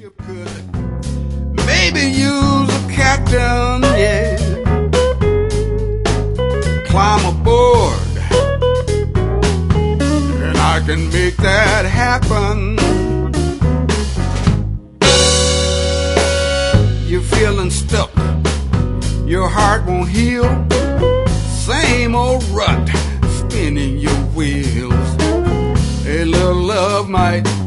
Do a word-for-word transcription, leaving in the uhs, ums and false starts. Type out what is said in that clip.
ship could maybe use a captain, yeah. Climb aboard, and I can make that happen. You're feeling stuck, your heart won't heal. Same old rut spinning your wheels. A little love might